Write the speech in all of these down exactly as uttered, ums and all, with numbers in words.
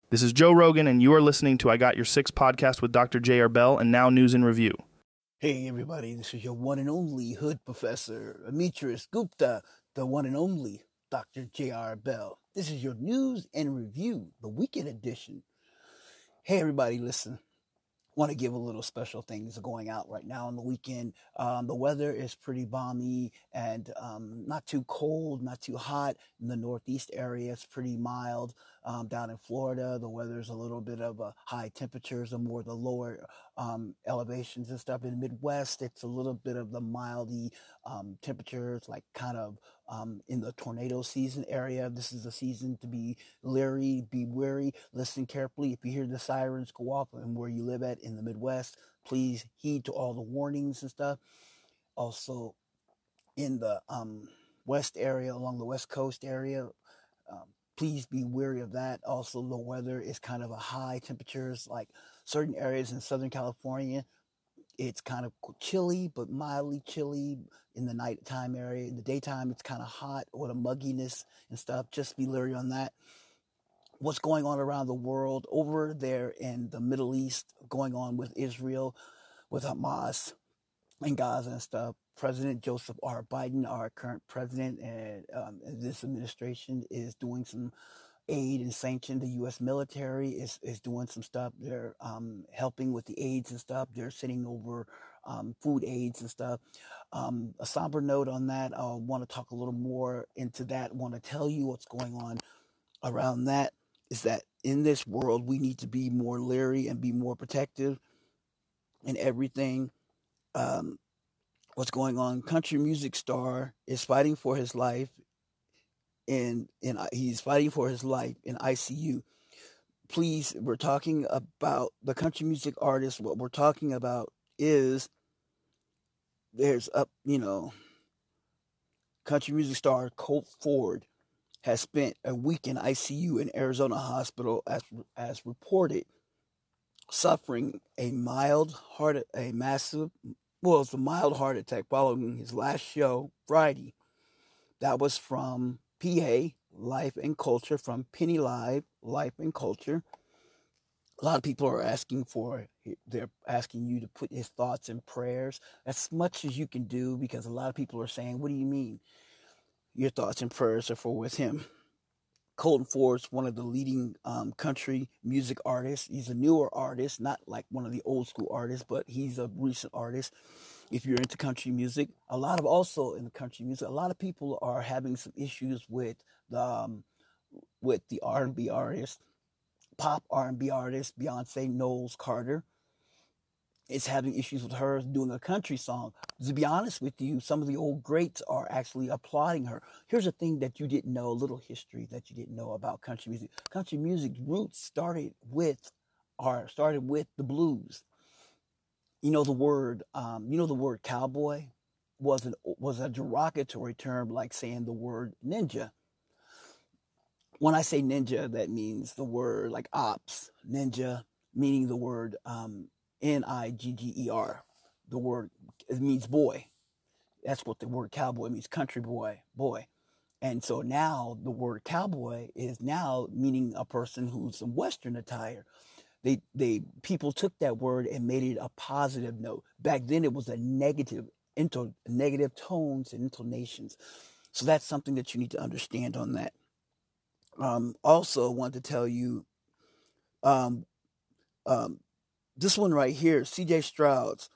This is Joe Rogan, and you are listening to I Got Your Six podcast with Doctor J R. Bell, and now News in Review. Hey everybody, this is your one and only Hood Professor, Amitris Gupta, the one and only Doctor J R. Bell. This is your News and Review, the weekend edition. Hey everybody, listen. Want to give a little special things going out right now on the weekend. Um, the weather is pretty balmy and um, not too cold, not too hot. In the northeast area, it's pretty mild. Um, down in Florida, the weather's a little bit of a high temperatures, or more the lower um, elevations and stuff. In the Midwest, it's a little bit of the mildy um, temperatures, like kind of um, in the tornado season area. This is a season to be leery, be wary, listen carefully. If you hear the sirens go off and where you live at in the Midwest, please heed to all the warnings and stuff. Also, in the um, west area, along the west coast area, um, please be wary of that. Also, the weather is kind of a high temperatures, like certain areas in Southern California. It's kind of chilly, but mildly chilly in the nighttime area. In the daytime, it's kind of hot with a mugginess and stuff. Just be leery on that. What's going on around the world over there in the Middle East, going on with Israel, with Hamas and Gaza and stuff. President Joseph R. Biden, our current president, and um, this administration is doing some aid and sanction. The U S military is, is doing some stuff. They're um, helping with the aids and stuff. They're sending over um, food aids and stuff. Um, a somber note on that. I want to talk a little more into that. I want to tell you what's going on around that. Is that in this world, we need to be more leery and be more protective in everything. Um, what's going on? Country music star is fighting for his life, and and he's fighting for his life in I C U. Please, we're talking about the country music artist. What we're talking about is there's up, you know, country music star Colt Ford has spent a week in I C U in Arizona hospital as as reported, suffering a mild heart, a massive, well, it's a mild heart attack following his last show Friday. That was from P A, Life and Culture, from Penny Live, Life and Culture. A lot of people are asking for, they're asking you to put his thoughts and prayers as much as you can do, because a lot of people are saying, what do you mean your thoughts and prayers are for with him? Colton Ford's one of the leading um, country music artists. He's a newer artist, not like one of the old school artists, but he's a recent artist. If you're into country music, a lot of also in the country music, a lot of people are having some issues with the um, with the R and B artist, pop R and B artist Beyonce Knowles Carter. Is having issues with her doing a country song. To be honest with you, some of the old greats are actually applauding her. Here's a thing that you didn't know, a little history that you didn't know about country music. Country music roots started with, or started with the blues. You know the word, um, you know the word cowboy was an was a derogatory term, like saying the word ninja. When I say ninja, that means the word like ops, ninja, meaning the word um, N I G G E R. The word, it means boy. That's what the word cowboy means, country boy, boy. And so now the word cowboy is now meaning a person who's in Western attire. They, they, people took that word and made it a positive note. Back then it was a negative, into negative tones and intonations. So that's something that you need to understand on that. Um, also want to tell you, um, um, this one right here, C J Stroud's,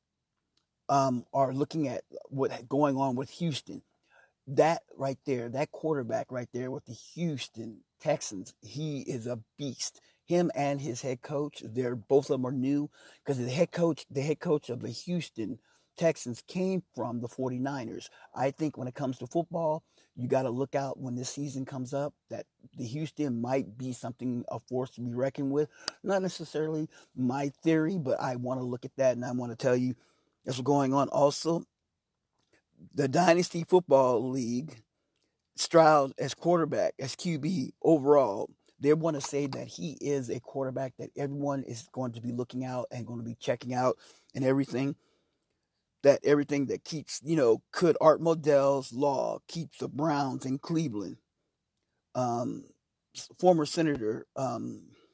um, are looking at what's going on with Houston. That right there, that quarterback right there with the Houston Texans, he is a beast. Him and his head coach, they're both of them are new, because the head coach, the head coach of the Houston Texans came from the forty-niners. I think when it comes to football, you got to look out when this season comes up that the Houston might be something, a force to be reckoned with. Not necessarily my theory, but I want to look at that, and I want to tell you that's what's going on. Also, the Dynasty Football League, Stroud as quarterback, as Q B overall, they want to say that he is a quarterback that everyone is going to be looking out and going to be checking out and everything. That everything that keeps, you know, could Art Modell's law keeps the Browns in Cleveland. Um, former Senator um,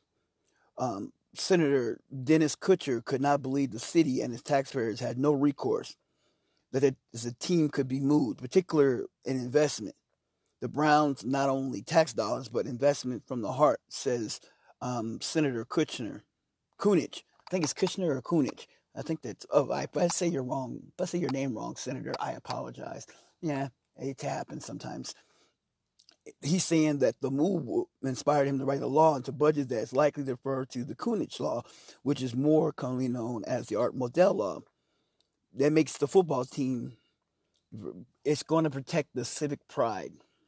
Um, Senator Dennis Kutcher could not believe the city and its taxpayers had no recourse, that it, the team could be moved, particularly in investment. The Browns not only tax dollars, but investment from the heart, says um, Senator Kushner. Kunich. I think it's Kushner or Kunich. I think that's, oh, if I say you're wrong, if I say your name wrong, Senator, I apologize. Yeah, it happens sometimes. He's saying that the move inspired him to write a law into budget that's likely to refer to the Kunich Law, which is more commonly known as the Art Modell Law. That makes the football team, it's going to protect the civic pride.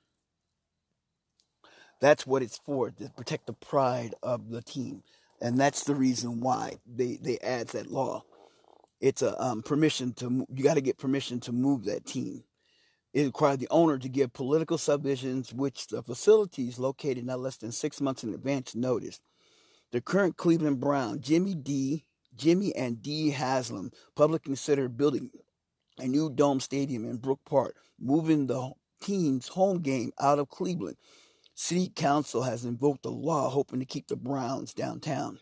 That's what it's for, to protect the pride of the team. And that's the reason why they, they add that law. It's a um, permission to, you got to get permission to move that team. It required the owner to give political subdivisions, which the facilities located not less than six months in advance notice. The current Cleveland Brown, Jimmy D. Jimmy and Dee Haslam, publicly considered building a new dome stadium in Brook Park, moving the team's home game out of Cleveland. City Council has invoked the law, hoping to keep the Browns downtown.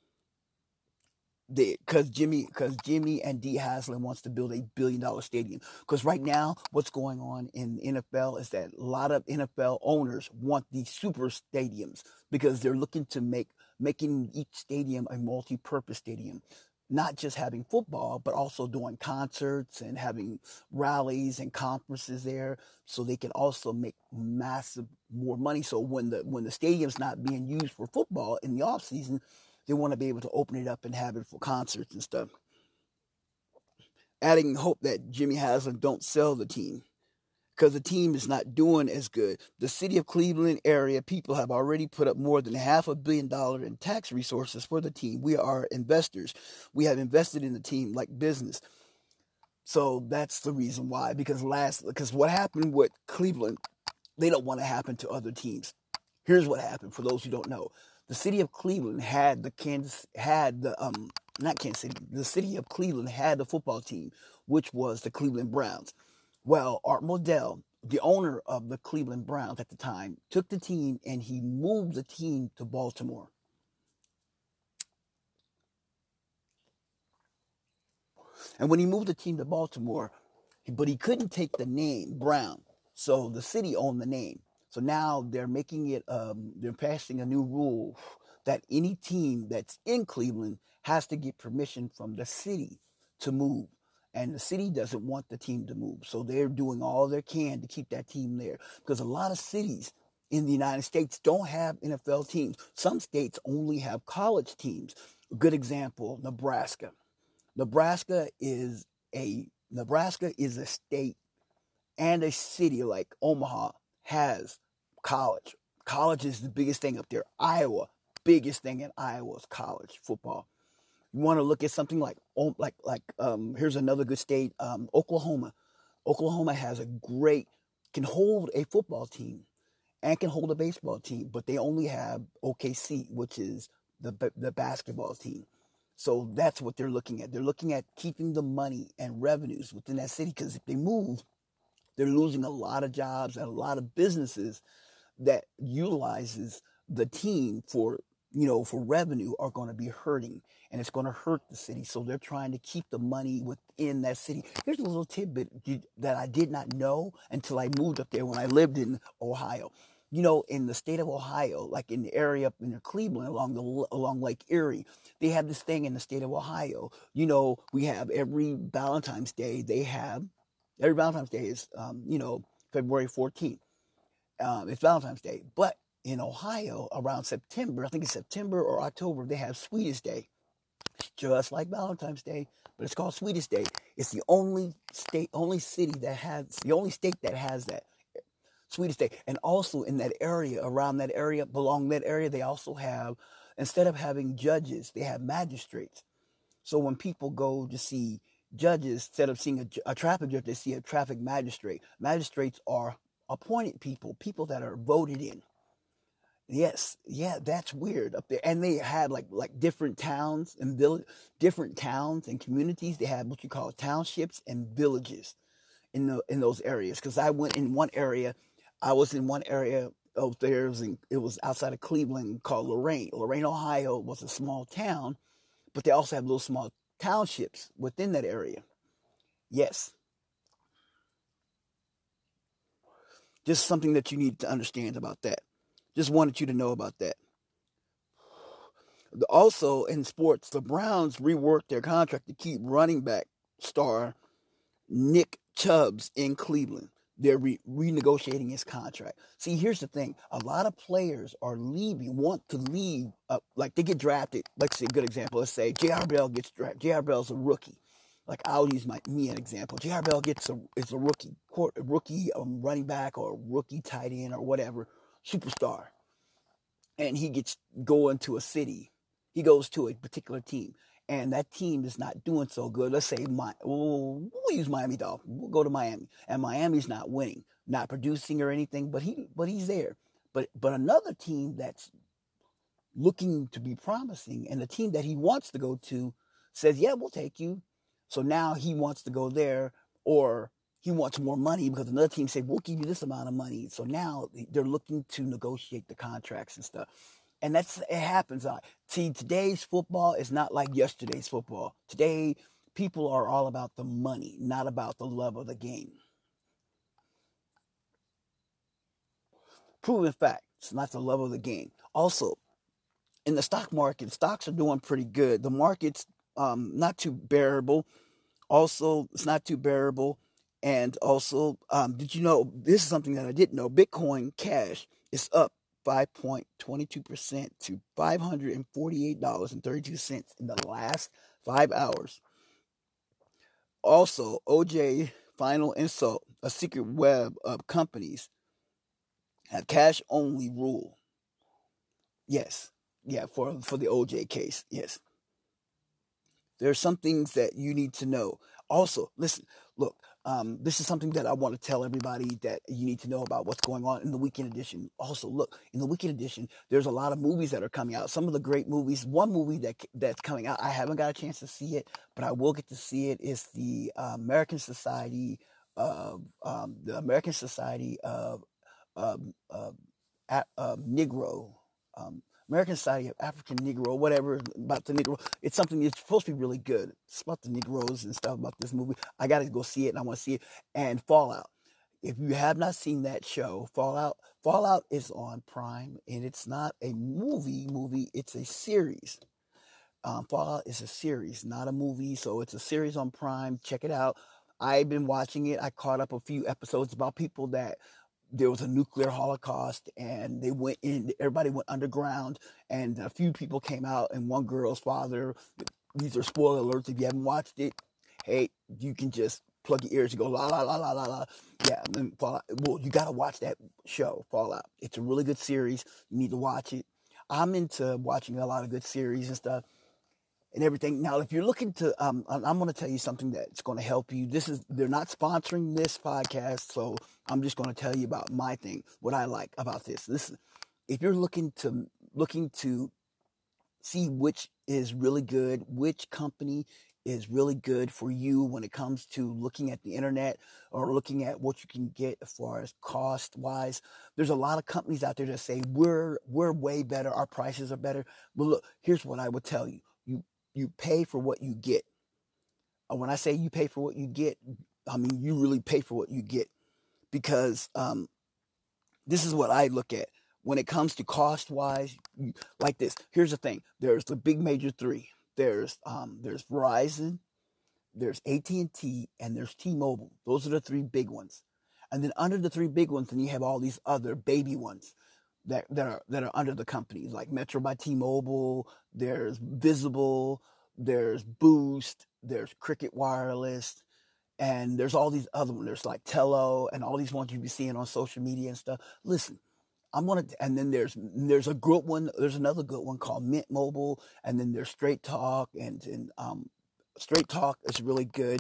Because Jimmy, because Jimmy and Dee Haslam wants to build a billion dollar stadium. Because right now, what's going on in the N F L is that a lot of N F L owners want these super stadiums because they're looking to make making each stadium a multi-purpose stadium. Not just having football, but also doing concerts and having rallies and conferences there, so they can also make massive more money. So when the when the stadium's not being used for football in the off season, they want to be able to open it up and have it for concerts and stuff. Adding hope that Jimmy Haslam don't sell the team, because the team is not doing as good. The city of Cleveland area people have already put up more than half a billion dollars in tax resources for the team. We are investors. We have invested in the team like business. So that's the reason why. Because last, because what happened with Cleveland, they don't want to happen to other teams. Here's what happened for those who don't know. The city of Cleveland had the Kansas, had the, um, not Kansas City, the city of Cleveland had the football team, which was the Cleveland Browns. Well, Art Modell, the owner of the Cleveland Browns at the time, took the team and he moved the team to Baltimore. And when he moved the team to Baltimore, but he couldn't take the name Brown. So the city owned the name. So now they're making it, um, they're passing a new rule that any team that's in Cleveland has to get permission from the city to move. And the city doesn't want the team to move. So they're doing all they can to keep that team there. Because a lot of cities in the United States don't have N F L teams. Some states only have college teams. A good example, Nebraska. Nebraska is a Nebraska is a state and a city like Omaha has college. College is the biggest thing up there. Iowa, biggest thing in Iowa is college football. You want to look at something like, like, like, um, here's another good state, um, Oklahoma. Oklahoma has a great, can hold a football team and can hold a baseball team, but they only have O K C, which is the the basketball team. So that's what they're looking at. They're looking at keeping the money and revenues within that city, because if they move, they're losing a lot of jobs and a lot of businesses that utilizes the team for, you know, for revenue are going to be hurting, and it's going to hurt the city. So they're trying to keep the money within that city. Here's a little tidbit that I did not know until I moved up there when I lived in Ohio. You know, in the state of Ohio, like in the area up in Cleveland along the along Lake Erie, they have this thing in the state of Ohio. You know, we have every Valentine's Day, they have, every Valentine's Day is, um, you know, February fourteenth. Um, it's Valentine's Day. But in Ohio, around September, I think it's September or October, they have Sweetest Day. Just like Valentine's Day, but it's called Sweetest Day. It's the only state, only city that has, the only state that has that. Sweetest Day. And also in that area, around that area, along that area, they also have, instead of having judges, they have magistrates. So when people go to see judges, instead of seeing a, a traffic judge, they see a traffic magistrate. Magistrates are appointed people, people that are voted in. Yes, yeah, that's weird up there. And they had like like different towns and village, different towns and communities. They had what you call townships and villages in the in those areas. Because I went in one area, I was in one area out there. It was, in, it was outside of Cleveland called Lorain. Lorain, Ohio was a small town, but they also have little small townships within that area. Yes. Just something that you need to understand about that. Just wanted you to know about that. Also, in sports, the Browns reworked their contract to keep running back star Nick Chubb in Cleveland. They're re- renegotiating his contract. See, here's the thing. A lot of players are leaving, want to leave. Uh, like, they get drafted. Let's say a good example. Let's say J R. Bell gets drafted. J R. Bell's a rookie. Like, I'll use my me an example. J R. Bell gets a, is a rookie, court, a rookie um, running back or a rookie tight end or whatever, superstar. And he gets going to a city. He goes to a particular team. And that team is not doing so good. Let's say, my, we'll, we'll use Miami Dolphins. We'll go to Miami. And Miami's not winning, not producing or anything, but he but he's there. But but another team that's looking to be promising, and the team that he wants to go to says, yeah, we'll take you. So now he wants to go there, or he wants more money because another team said, we'll give you this amount of money. So now they're looking to negotiate the contracts and stuff. And that's, it happens. See, today's football is not like yesterday's football. Today, people are all about the money, not about the love of the game. Proven fact, it's not the love of the game. Also, in the stock market, stocks are doing pretty good. The market's um, not too bearable. Also, it's not too bearable. And also, um, did you know, this is something that I didn't know, Bitcoin Cash is up five point two two percent to five hundred forty-eight dollars and thirty-two cents in the last five hours. Also, O J final insult, a secret web of companies have cash-only rule. Yes. Yeah, for, for the O J case. Yes. There are some things that you need to know. Also, listen, look, um, this is something that I want to tell everybody that you need to know about what's going on in the Weekend Edition. Also, look, in the Weekend Edition, there's a lot of movies that are coming out. Some of the great movies. One movie that that's coming out, I haven't got a chance to see it, but I will get to see it, is the uh, American Society of, um, the American Society of um, uh, uh, Negro, um, American Society of African Negro, whatever, about the Negro. It's something that's supposed to be really good. It's about the Negroes and stuff about this movie. I got to go see it, and I want to see it. And Fallout. If you have not seen that show, Fallout, Fallout is on Prime, and it's not a movie movie. It's a series. Um, Fallout is a series, not a movie. So it's a series on Prime. Check it out. I've been watching it. I caught up a few episodes about people that there was a nuclear holocaust, and they went in, everybody went underground, and a few people came out, and one girl's father, these are spoiler alerts if you haven't watched it. Hey, you can just plug your ears and go, la, la, la, la, la, la. Yeah, and Fallout, well, you got to watch that show, Fallout. It's a really good series. You need to watch it. I'm into watching a lot of good series and stuff and everything. Now, if you're looking to, um, I'm going to tell you something that's going to help you. This is, they're not sponsoring this podcast, so I'm just going to tell you about my thing, what I like about this. This, if you're looking to, looking to see which is really good, which company is really good for you when it comes to looking at the internet or looking at what you can get as far as cost wise. There's a lot of companies out there that say we're, we're way better. Our prices are better. But look, here's what I would tell you. You, You pay for what you get. And when I say you pay for what you get, I mean you really pay for what you get. Because um, this is what I look at. When it comes to cost-wise, like this. Here's the thing. There's the big major three. There's um, there's Verizon, there's A T and T, and there's T-Mobile. Those are the three big ones. And then under the three big ones, then you have all these other baby ones that, that are that are under the companies, like Metro by T-Mobile, there's Visible, there's Boost, there's Cricket Wireless, and there's all these other ones. There's like Tello and all these ones you be seeing on social media and stuff. Listen, I'm gonna, and then there's there's a good one. There's another good one called Mint Mobile, and then there's Straight Talk, and and um, Straight Talk is really good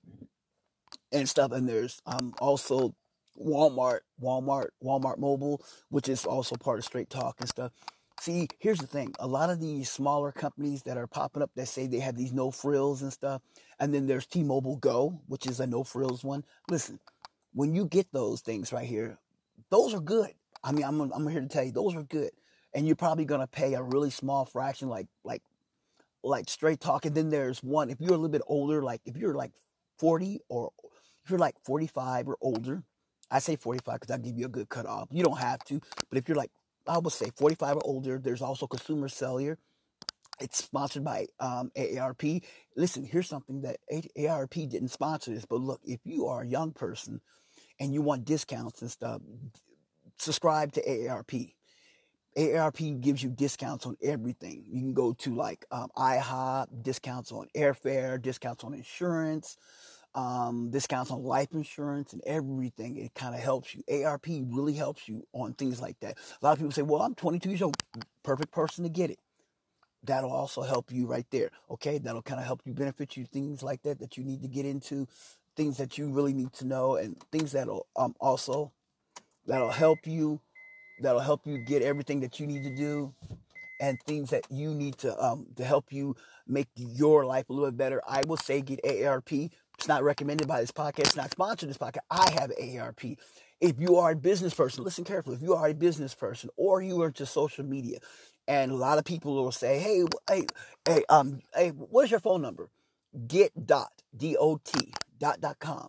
and stuff. And there's um also Walmart, Walmart, Walmart Mobile, which is also part of Straight Talk and stuff. See, here's the thing. A lot of these smaller companies that are popping up that say they have these no frills and stuff. And then there's T-Mobile Go, which is a no frills one. Listen, when you get those things right here, those are good. I mean, I'm I'm here to tell you those are good, and you're probably gonna pay a really small fraction, like like like straight talk. And then there's one if you're a little bit older, like if you're like forty or if you're like forty-five or older. I say forty-five because I give you a good cutoff. You don't have to, but if you're like I would say forty-five or older, there's also Consumer Cellular. It's sponsored by um, A A R P. Listen, here's something that A A R P didn't sponsor this, but look, if you are a young person and you want discounts and stuff, subscribe to A A R P. A A R P gives you discounts on everything. You can go to like um, IHOP, discounts on airfare, discounts on insurance, um, discounts on life insurance and everything. It kind of helps you. A A R P really helps you on things like that. A lot of people say, well, I'm twenty-two years old. Perfect person to get it. That'll also help you right there. Okay. That'll kind of help you, benefit you, things like that, that you need to get into, things that you really need to know, and things that'll um, also, that'll help you, that'll help you get everything that you need to do, and things that you need to um to help you make your life a little bit better. I will say get A A R P. It's not recommended by this podcast. It's not sponsored this podcast. I have A A R P. If you are a business person, listen carefully. If you are a business person or you are into social media, and a lot of people will say, hey, hey, hey, um, hey, what is your phone number? Get dot, D O T, dot, dot com.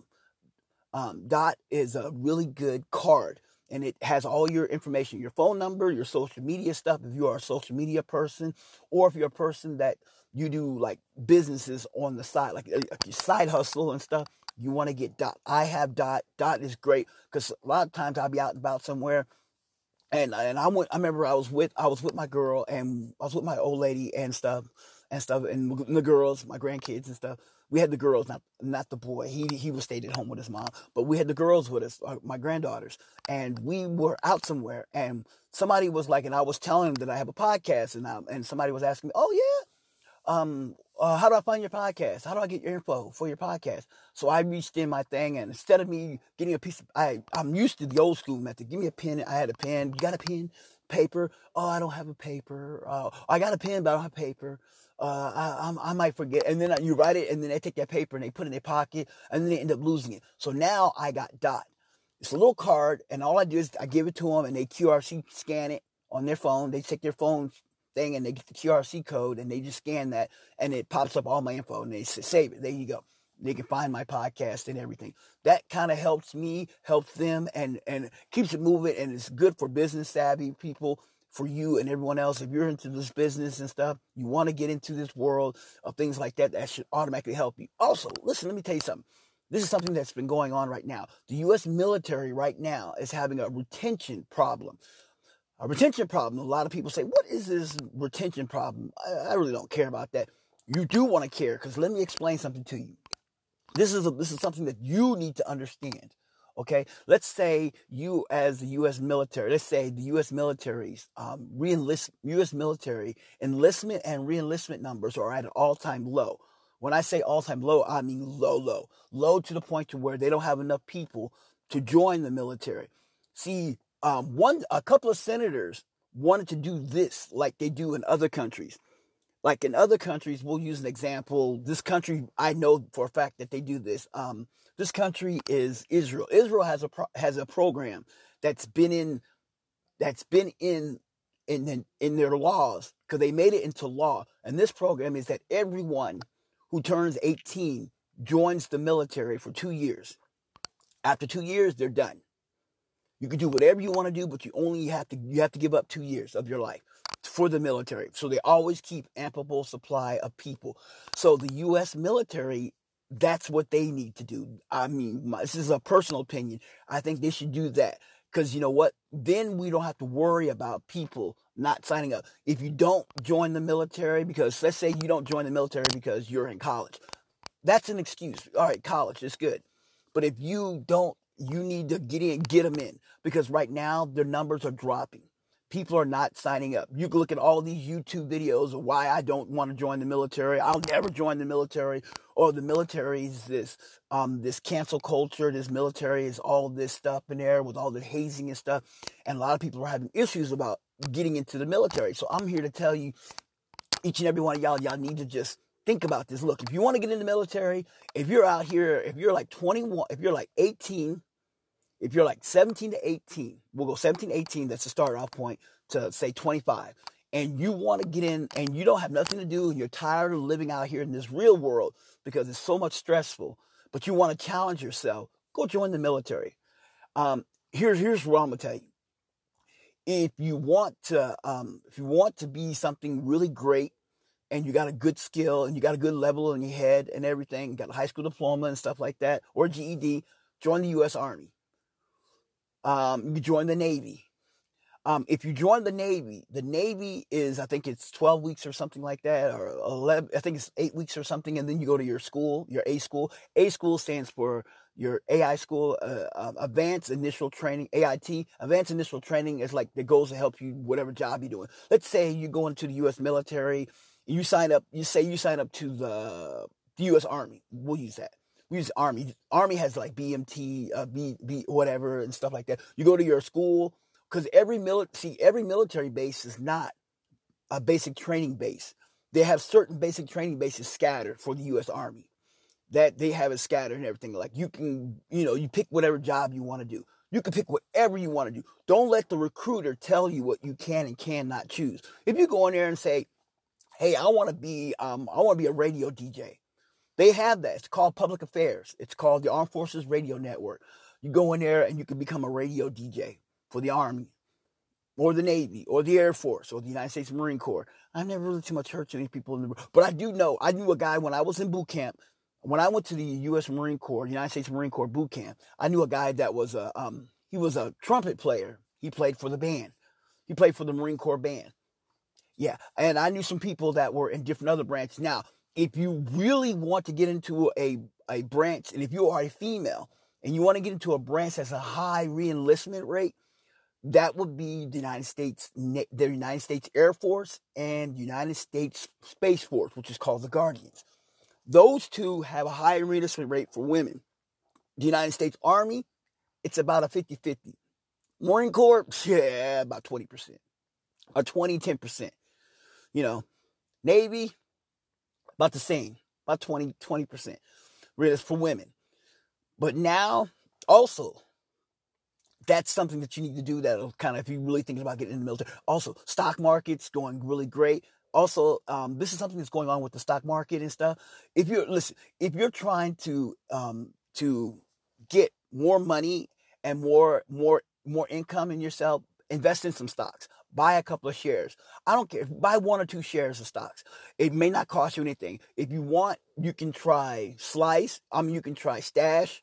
Um, Dot is a really good card, and it has all your information, your phone number, your social media stuff, if you are a social media person, or if you're a person that you do like businesses on the side, like, like your side hustle and stuff, you want to get Dot. I have Dot. Dot is great because a lot of times I'll be out and about somewhere, and and I went. I remember I was with I was with my girl, and I was with my old lady and stuff and stuff, and the girls, my grandkids and stuff. We had the girls, not not the boy. He he was stayed at home with his mom, but we had the girls with us, my granddaughters, and we were out somewhere. And somebody was like, and I was telling them that I have a podcast, and I, and somebody was asking me, "Oh yeah, um, uh, how do I find your podcast? How do I get your info for your podcast?" So I reached in my thing, and instead of me getting a piece of, I I'm used to the old school method. Give me a pen. I had a pen. You got a pen? Paper? Oh, I don't have a paper. Uh, I got a pen, but I don't have paper. Uh, I, I, I might forget. And then you write it, and then they take that paper and they put it in their pocket, and then they end up losing it. So now I got Dot. It's a little card, and all I do is I give it to them, and they Q R C scan it on their phone. They take their phone thing, and they get the Q R C code, and they just scan that, and it pops up all my info, and they say, save it. There you go. They can find my podcast and everything. That kind of helps me, helps them, and, and keeps it moving, and it's good for business savvy people, for you and everyone else. If you're into this business and stuff, you want to get into this world of things like that, that should automatically help you. Also, listen, let me tell you something. This is something that's been going on right now. The U S military right now is having a retention problem. A retention problem. A lot of people say, what is this retention problem? I, I really don't care about that. You do want to care, because let me explain something to you. This is a, this is something that you need to understand. Okay, let's say you, as the U S military, let's say the U S military's um, re-enlist, U S military enlistment and re-enlistment numbers are at an all-time low. When I say all-time low, I mean low, low, low to the point to where they don't have enough people to join the military. See, um, one, a couple of senators wanted to do this like they do in other countries. Like in other countries, we'll use an example. This country, I know for a fact that they do this. Um, this country is Israel. Israel has a pro- has a program that's been in that's been in in in their laws, because they made it into law. And this program is that everyone who turns eighteen joins the military for two years. After two years, they're done. You can do whatever you want to do, but you only have to you have to give up two years of your life for the military. So they always keep ample supply of people. So the U S military, that's what they need to do. I mean, my, this is a personal opinion. I think they should do that, because you know what? Then we don't have to worry about people not signing up. If you don't join the military, because let's say you don't join the military because you're in college, that's an excuse. All right, college is good. But if you don't, you need to get in, get them in, because right now their numbers are dropping. People are not signing up. You can look at all these YouTube videos of why I don't want to join the military. I'll never join the military. Or the military is this, um, this cancel culture. This military is all this stuff in there with all the hazing and stuff. And a lot of people are having issues about getting into the military. So I'm here to tell you, each and every one of y'all, y'all need to just think about this. Look, if you want to get in the military, if you're out here, if you're like twenty-one, if you're like eighteen, If you're like seventeen to eighteen, we'll go seventeen, eighteen, that's the start off point, to say twenty-five, and you want to get in and you don't have nothing to do and you're tired of living out here in this real world because it's so much stressful, but you want to challenge yourself, go join the military. Um, here's, here's what I'm going to tell you. If you want to, um, if you want to be something really great and you got a good skill and you got a good level in your head and everything, you got a high school diploma and stuff like that, or G E D, join the U S Army. Um, you join the Navy. Um, if you join the Navy, the Navy is, I think it's twelve weeks or something like that, or eleven, I think it's eight weeks or something, and then you go to your school, your A school. A school stands for your A I school, uh, uh, Advanced Initial Training, A I T. Advanced Initial Training is like the goals to help you whatever job you're doing. Let's say you go into the U S military, you sign up, you say you sign up to the, the U S Army. We'll use that. We use Army. Army has like B M T, uh, B, B, whatever, and stuff like that. You go to your school, because every mili- see, every military base is not a basic training base. They have certain basic training bases scattered for the U S Army. That they have it scattered and everything. Like you can, you know, you pick whatever job you want to do. You can pick whatever you want to do. Don't let the recruiter tell you what you can and cannot choose. If you go in there and say, hey, I want to be, um, I want to be a radio D J. They have that. It's called Public Affairs. It's called the Armed Forces Radio Network. You go in there and you can become a radio D J for the Army or the Navy or the Air Force or the United States Marine Corps. I've never really too much heard too many people in the, but I do know, I knew a guy when I was in boot camp. When I went to the U S Marine Corps, United States Marine Corps boot camp, I knew a guy that was a, um, he was a trumpet player. He played for the band. He played for the Marine Corps band. Yeah. And I knew some people that were in different other branches. Now, if you really want to get into a, a branch, and if you are a female and you want to get into a branch that's a high re-enlistment rate, that would be the United States, the United States Air Force and United States Space Force, which is called the Guardians. Those two have a high re-enlistment rate for women. The United States Army, it's about a fifty-fifty. Marine Corps, yeah, about twenty percent. Or twenty, ten percent. You know, Navy, about the same, about twenty, twenty percent for women. But now, also, that's something that you need to do that'll kind of, if you're really thinking about getting in the military. Also, stock market's going really great. Also, um, this is something that's going on with the stock market and stuff. If you're, listen, if you're trying to, um, to get more money and more, more, more income in yourself, invest in some stocks. Buy a couple of shares. I don't care. Buy one or two shares of stocks. It may not cost you anything. If you want, you can try Slice. I mean, you can try Stash.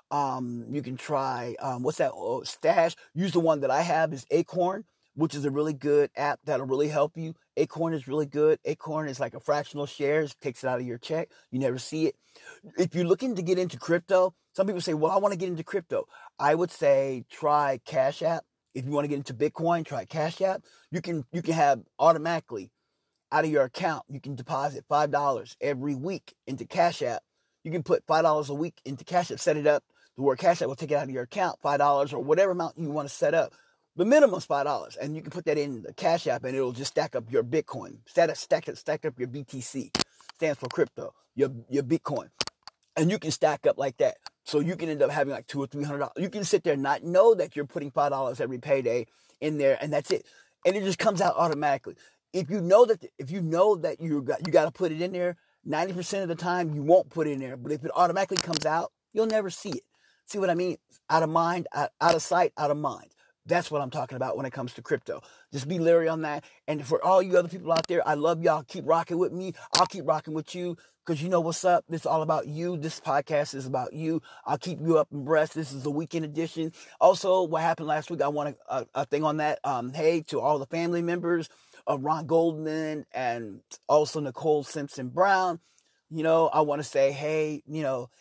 Um, you can try, um, what's that? Oh, Stash. Use the one that I have is Acorn, which is a really good app that'll really help you. Acorn is really good. Acorn is like a fractional shares, takes it out of your check. You never see it. If you're looking to get into crypto, some people say, well, I want to get into crypto. I would say try Cash App. If you want to get into Bitcoin, try Cash App. You can, you can have automatically out of your account, you can deposit five dollars every week into Cash App. You can put five dollars a week into Cash App, set it up to where Cash App will take it out of your account, five dollars or whatever amount you want to set up. The minimum is five dollars, and you can put that in the Cash App, and it'll just stack up your Bitcoin. Stack, stack, stack up your B T C, stands for crypto, your, your Bitcoin. And you can stack up like that. So you can end up having like two or three hundred dollars. You can sit there and not know that you're putting five dollars every payday in there, and that's it. And it just comes out automatically. If you know that, if you know that you got you got to put it in there, ninety percent of the time you won't put it in there. But if it automatically comes out, you'll never see it. See what I mean? Out of mind, out, out of sight, out of mind. That's what I'm talking about when it comes to crypto. Just be leery on that. And for all you other people out there, I love y'all. Keep rocking with me. I'll keep rocking with you because you know what's up. This is all about you. This podcast is about you. I'll keep you up and abreast. This is the weekend edition. Also, what happened last week, I want a, a, a thing on that. Um, hey, to all the family members of Ron Goldman and also Nicole Simpson Brown, you know, I want to say, hey, you know,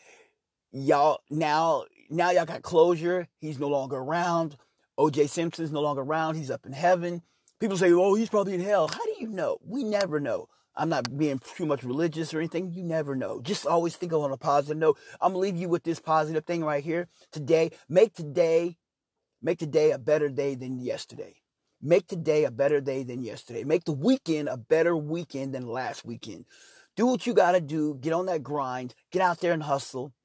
y'all, now, now y'all got closure. He's no longer around. O J Simpson's no longer around. He's up in heaven. People say, oh, he's probably in hell. How do you know? We never know. I'm not being too much religious or anything. You never know. Just always think on a positive note. I'm going to leave you with this positive thing right here. Today, make today, make today a better day than yesterday. Make today a better day than yesterday. Make the weekend a better weekend than last weekend. Do what you got to do. Get on that grind. Get out there and hustle.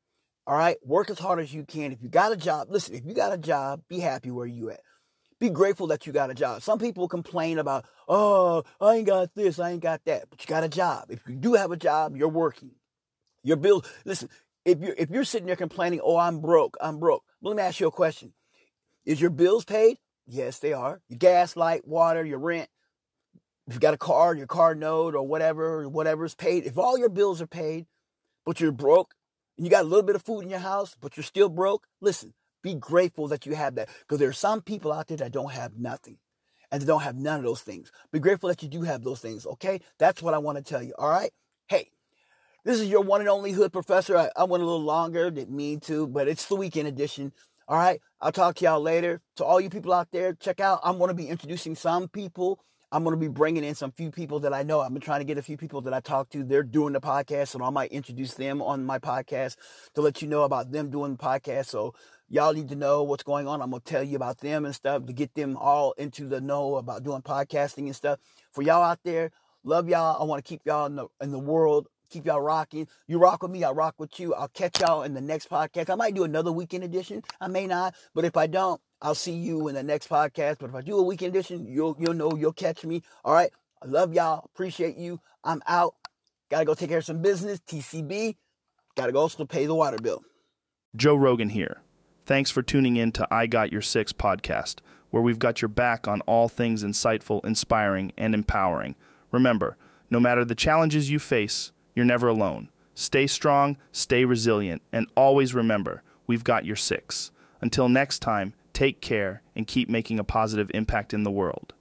All right? Work as hard as you can. If you got a job, listen, if you got a job, be happy where you at. Be grateful that you got a job. Some people complain about, oh, I ain't got this, I ain't got that. But you got a job. If you do have a job, you're working. Your bills, listen, if you're, if you're sitting there complaining, oh, I'm broke, I'm broke. Let me ask you a question. Is your bills paid? Yes, they are. Your gas, light, water, your rent. If you got a car, your car note or whatever, whatever's paid. If all your bills are paid, but you're broke, and you got a little bit of food in your house, but you're still broke, listen, be grateful that you have that. Because there are some people out there that don't have nothing. And they don't have none of those things. Be grateful that you do have those things, okay? That's what I want to tell you, all right? Hey, this is your one and only Hood Professor. I, I went a little longer, didn't mean to, but it's the weekend edition. All right, I'll talk to y'all later. To all you people out there, check out, I'm going to be introducing some people. I'm going to be bringing in some few people that I know. I've been trying to get a few people that I talk to. They're doing the podcast, so I might introduce them on my podcast to let you know about them doing the podcast. So y'all need to know what's going on. I'm going to tell you about them and stuff to get them all into the know about doing podcasting and stuff. For y'all out there, love y'all. I want to keep y'all in the, in the world. Keep y'all rocking. You rock with me, I rock with you. I'll catch y'all in the next podcast. I might do another weekend edition. I may not. But if I don't, I'll see you in the next podcast. But if I do a weekend edition, you'll you'll know, you'll catch me. All right. I love y'all. Appreciate you. I'm out. Gotta go take care of some business. T C B. Gotta go also pay the water bill. Joe Rogan here. Thanks for tuning in to I Got Your Six podcast, where we've got your back on all things insightful, inspiring, and empowering. Remember, no matter the challenges you face, you're never alone. Stay strong, stay resilient, and always remember, we've got your six. Until next time, take care and keep making a positive impact in the world.